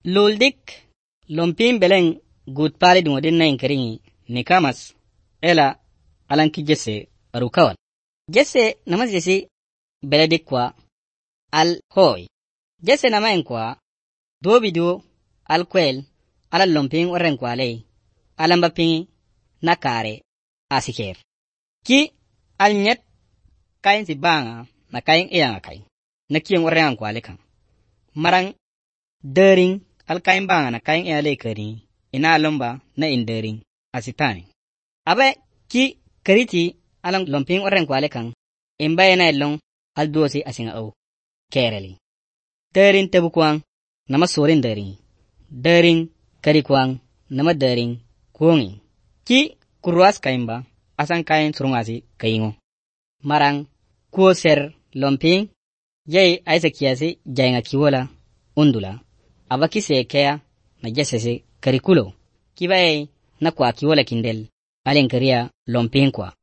Luldik lompin beleng gut pali dungodin na inkeringi Nikamas ela alanki Jesse arukawal. Jesse namas Jesse beledik kwa al hoy. Jesse namain kwa dobido al kwel ala lompin warren kwa lei alambapin nakare asiker. Ki al nyet kain si banga na kain iyang kain. Nakiyang warren kwa lekan. Marang dering al kain banga na kain iyang lekari ina lomba na indering asitani. Abe ki kariti alang lompin warren kwa lekan imbaye na ilong al dosi asinga au kereli. Dering tebukwang nama sorin dering. Dering karikwang nama dering kuongi. Ki kuruas kaimba asang kain surungasi kaingo. Marang kuo ser lompin yai aisa kiasi jainga kiwola undula. Aba kise kea na Jesse karikulo. Kibaye na kwa kiwola kindel alen karia lompin kwa.